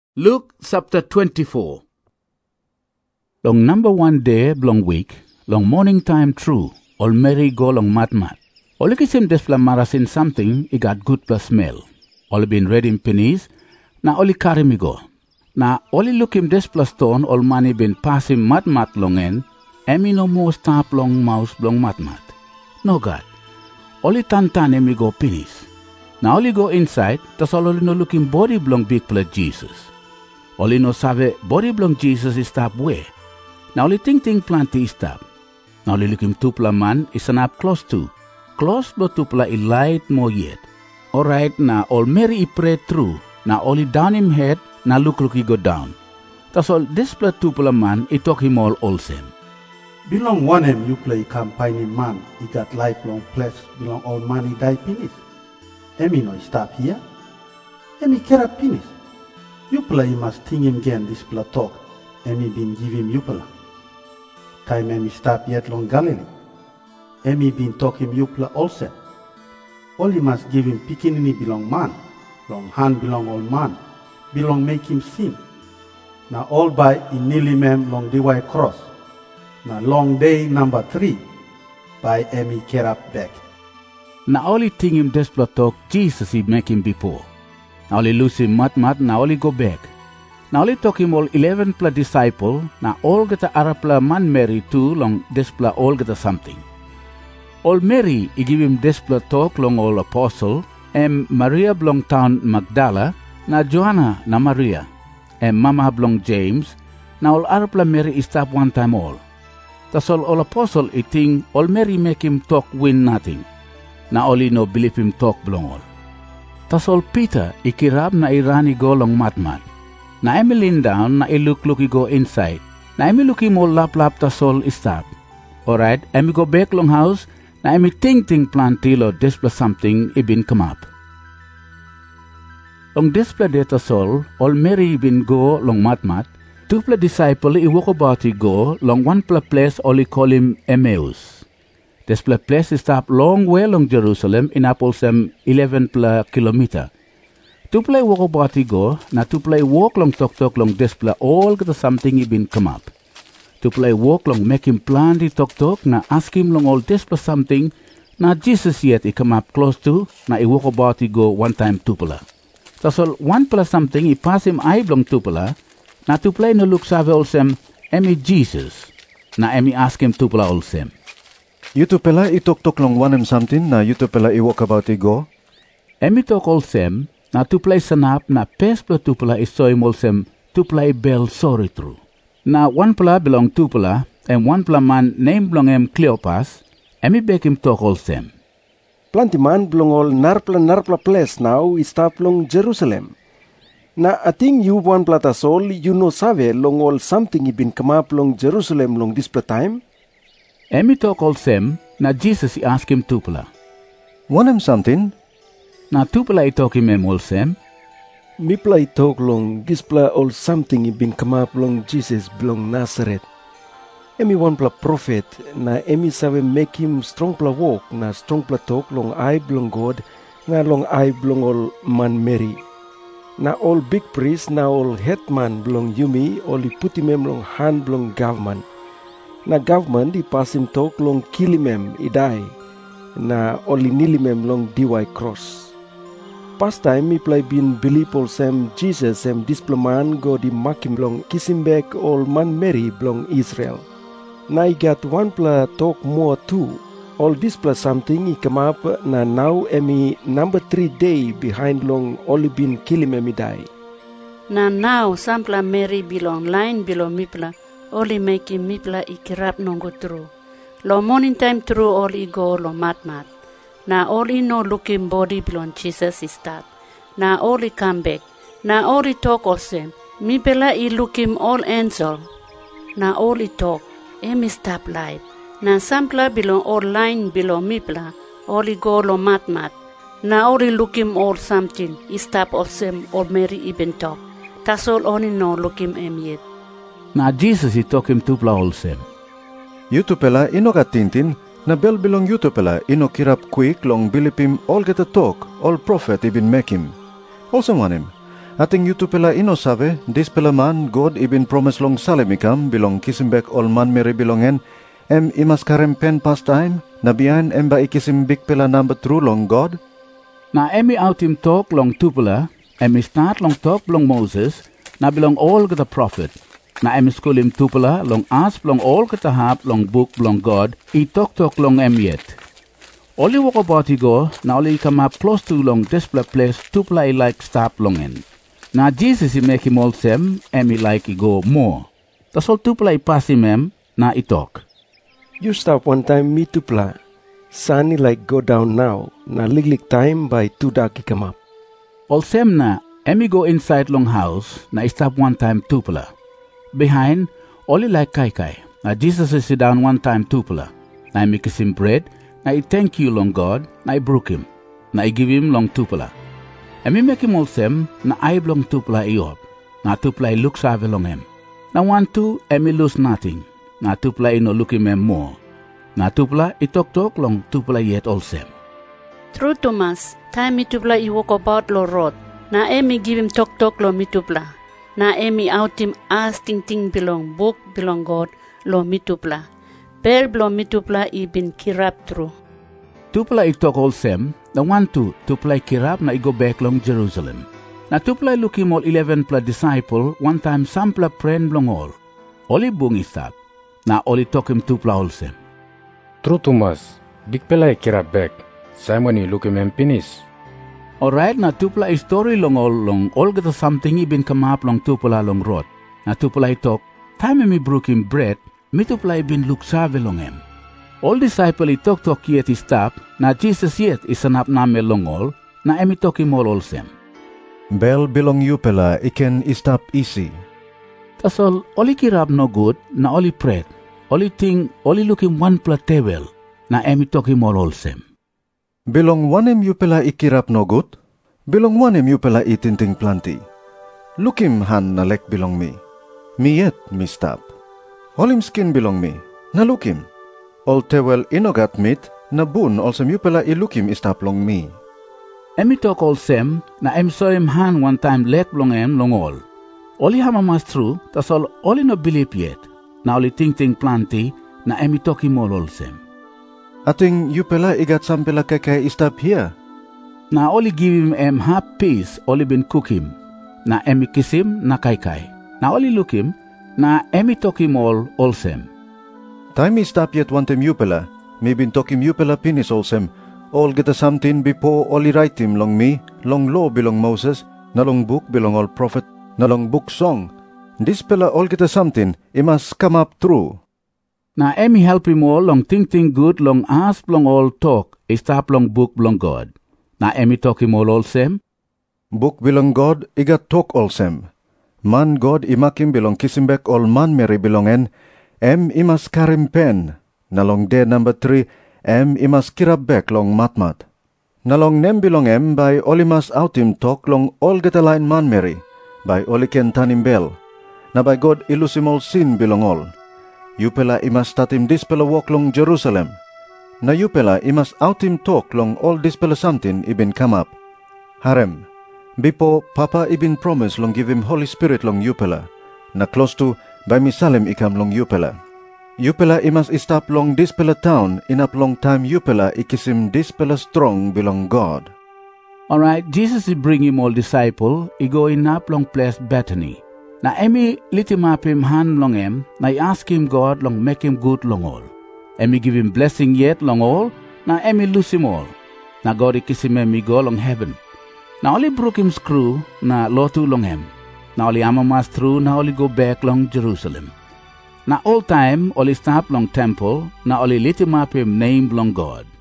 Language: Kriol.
Luke chapter 24. Long number 1 day, long week, long morning time true, all Mary go long mat. All kisim desfla marasin something, he got good plus smell. All been ready in pennies, na only carry me go. Na only look him des plus stone, all money been pass him mat long end, emi no more stop long mouse long mat. No God. Only tan emi go pennies. Na only go inside, tas all no looking body blong big plus Jesus. Only no save body blong Jesus is stop where. Now only ting plenty stop. Now only look him tupla man is an up close to. Close but tupla I light more yet. Alright, na all Mary I pray through. Na only down him head, na look he go down. Tas all this pla tupla man I talk him all same. Belong one him you play campaigning man. He got lifelong place belong all money die finish. Emi no stop here. Emi care up finish. You play must think him again this pla talk. Emi been give him you pla. Time emi stop yet long Galilee. Emi been talk him you pla also. All he must give him pickinini belong man. Long hand belong all man. Belong make him sin. Now all by in nearly mem long the white cross. Now long day number 3. By Emi care up back. Now only thing him des pla talk Jesus he make him before. Now only lose him mat, now only go back. Now only talk him all 11 pla disciple, now all get a arapla man Mary too long despla all get a something. All Mary he give him despla talk long all apostle, Maria belong town Magdala, na Joanna na Maria, Mama belong James, now all arapla Mary is stop one time all. Tas all apostle I think all Mary make him talk win nothing. Now only no believe him talk belong all. Tas all Peter ikirab na irani go long mat. Na emi lean down na look go inside. Na emi look him all lap tas all stop. Alright, emi go back long house. Na emi ting plantil or display something I been come up. Long display data all Mary been go long mat. Two pla disciple I walk about I go long one pla place all I call him Emmaus. This place is stop long way long Jerusalem in Appolsem 11 kilometer. To play walk about I go, na to play walk long talk long display all get something he been come up. To play walk long make him plan the talk na ask him long all display something na Jesus yet he come up close to na I walk about I go one time tupala. That's all one plus something he pass him eye long tupala na to play no look save all sem emi Jesus na emi ask him tupala all sem. You to pela I talk long one something na you to pela I walk about I go. Emi talk all sem na to play sanap na pes pla tupala I saw him all sem to play bell sorry through. Na one pla belong tupala and one pla man name belong Cleopas. Emi beg him talk all sem. Plenty man belong all narpla place now is stop long Jerusalem. Na I think you one plata soul you know save long all something he been come up long Jerusalem long this pla time. Emi talk all sem, na Jesus I ask him tupala. Want something? Na tupala I talk him all sem. Me play talk long, this pla all something he been come up long Jesus belong Nazareth. Emi one pla prophet, na emi save make him strong pla walk, na strong pla talk long I belong God, na long I belong all man Mary. Na all big priest, na all headman belong Yumi, all he put him long hand belong government. Na government I pass him talk long kill him I die. Na only nil him long DY cross. Past time me play been believe all sem Jesus sem displaman go di mark him long kiss him back all man Mary belong Israel. Na I got one pla talk more too. All this plus something I come up na now emi number 3 day behind long only been kill him I die. Na now sampla Mary belong line below mipla. Only make him mipla ikirap nongo through. Lo morning time through all I go lo mat. Na all I no looking body belong Jesus is start. Na all I come back. Na all I talk all same. Mipela I look him all answer. Na all I talk. Emi stop life. Na sampla belong all line below mipla. All I go lo mat. Na all I look him all something. I stop all same all Mary even talk. Tas all only no look him yet. Na Jesus I talk him tupla all sem. You to pela ino katintin na bel belong you to pela ino kirap quick long bilipim all get a talk all prophet ibin make him. Also want him. Ating yuto pela ino sabe, dis pela man God ibin promise long Salem ikam bilong kisimbek ol man meri bilongen, imas karempen pastime, nabian ba ikisimbik pela number true long God? Na emi outim talk long tupula, start long talk long Moses, na bilong all the prophet. Na skulim tupula long ask long all hap long book long God, talk long yet. Only walk about go, na only come up close to long display place tupula like stop long in. Na Jesus make him all sem, like go more. Tas all tupula pass him na talk. You stop one time me tupla. Sunny like go down now, na liglig time by 2 dark come up. All sem na, go inside long house, na stop one time tupula. Behind, only like kai. Na Jesus sit down one time tupula. Na make him bread, na thank you long God, na broke him. Na give him long tupula. Make him all sem, na long tupula iop. Na tupula look save long him. Na 1 2, lose nothing. Na tupula no look him more. Na tupula talk long tupula yet all sem. True Thomas, time mi tupla walk about lo road. Na give him talk lo mi tupla. Na out him ask ting belong book belong God lo mi tupla. Per belong mi tupla been kirap through. Tupla talk all sem, na 1 2, tupla kirap na go back long Jerusalem. Na tupla look him all 11 pla disciple, one time sampla friend long all. Oli bungi stop. Na oli talk him tupla all sem. True Thomas, big pela kirap back. Simon look him finish. Alright, na tupla story long all get something been come up long tupla long road. Na tupla talk, time me broke him bread, me tupla been look save long him. All disciple talk yet stop, na Jesus yet isanap name long all, na talk him all sem. Bel bilong you pela iken stop easy. Tas all, oli kirap no good, na oli pret. Oli look him one pla table, na talk him all sem. Bilong 1 you pela ikirap no good, bilong 1 you pela itinting planti. Look him han na lek bilong me. Me yet me stop. All him skin bilong me, na look him. All tewel inogat meat, na bun also you pela look him stop long me. Talk all sem, na saw him han one time lek long long all. Oli hamamas true, tas all oli no believe yet. Na oli ting planti, na talk him all sem. Ating you pela igat some pela kay stop here. Na only give him half piece, only been cook him. Na kiss him na kai. Na only look him, na talk him all sem. Time is stop yet one time you pela. Me been talk him you pela finish all sem. All get a something before only write him long me, long law belong Moses, na long book belong all prophet, na long book song. This pela all get a something, it must come up true. Na help him all long think good long ask long all talk, stop long book belong God. Na talk him all sem. Book belong God, igat talk all sem. Man God imakim belong kisimbek all man meri belongen, imas karim pen. Na long day number 3, imas kirab back long matmat. Na long nem belong by olimas outim talk long all get a line man meri, by oliken tanim bel. Na by God ilusim all sin belong all. Yupela imas tatim dispela walk long Jerusalem. Na yupela imas outim talk long all dispela something ibin come up. Harem, bipo Papa ibin promise long give him Holy Spirit long yupela. Na close to by misalem ikam long yupela. Yupela imas stop long dispela town in up long time yupela ikisim dispela strong belong God. Alright, Jesus bring him all disciple, go in up long place Bethany. Na litimap him han long na ask him God long make him good long all. Give him blessing yet long all, na lose him all. Na God kiss him go long heaven. Na only broke him screw, na lotu long Na only amamas through, na only go back long Jerusalem. Na all time, only stop long temple, na only litimap him name long God.